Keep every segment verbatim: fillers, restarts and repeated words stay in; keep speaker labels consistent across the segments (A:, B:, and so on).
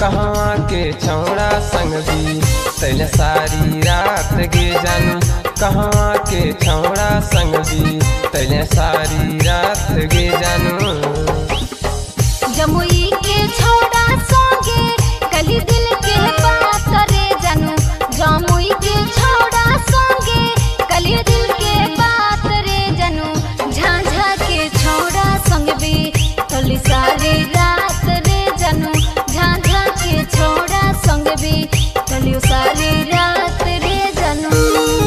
A: कहाँ के छौड़ा संग भी तैले सारी रात गे जानू। कहाँ के छौड़ा संग भी तैले सारी रात गे जानू।
B: जमुई के छौड़ा संगे कली दिल के बात रे जानू। जमुई के छौड़ा संगे कली दिल के बात रे जानू। झांझा के छौड़ा संग भी तली सारी रात रे जानू। झांझा के छौड़ा संग भी तली सारी रात रे जानू।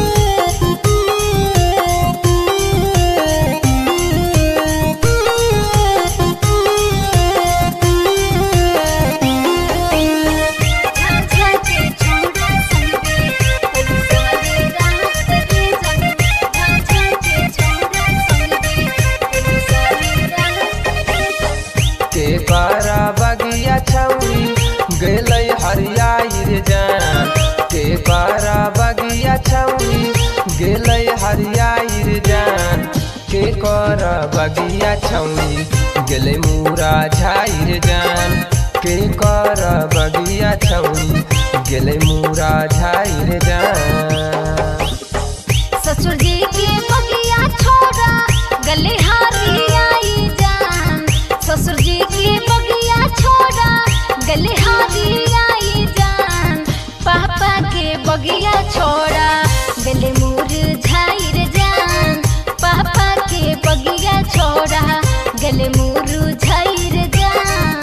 A: के पारा बगिया छौरी गेलै हरियाई रे जान। के पारा बगिया छौरी गेलै हरियाई रे जान। के कर बगिया छौरी गेलै मूरा झाई रे जान। के कर बगिया छौरी गेलै मूरा झाई रे जान।
B: ससुर जी के बगिया छोड़ा गले हरियाई जान। ससुर जी के बगिया छोड़ा गले हरियाई जान। पापा के बगिया छोड़ा गले मुरझाई रे जान। पापा के बगिया छोड़ा गले मुरझाई रे जान।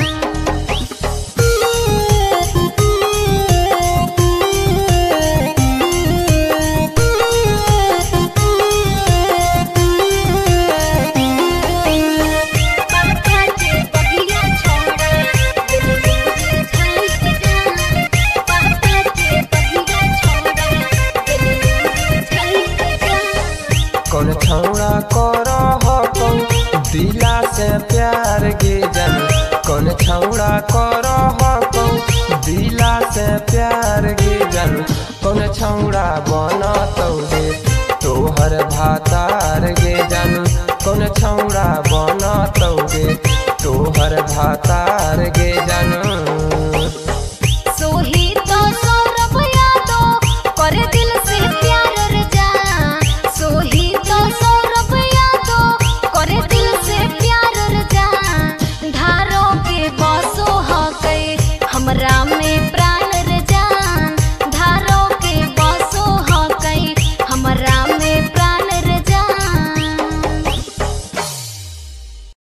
A: कौन छौड़ा कर हकौ दिला से प्यार गे जानू। कौन छौड़ा कर हकौ दिला से प्यार गे जानू। कौन छौड़ा बनतौ गे तोहर भातार गे जानू। कौन छौड़ा बनतौ गे तोहर भातार गे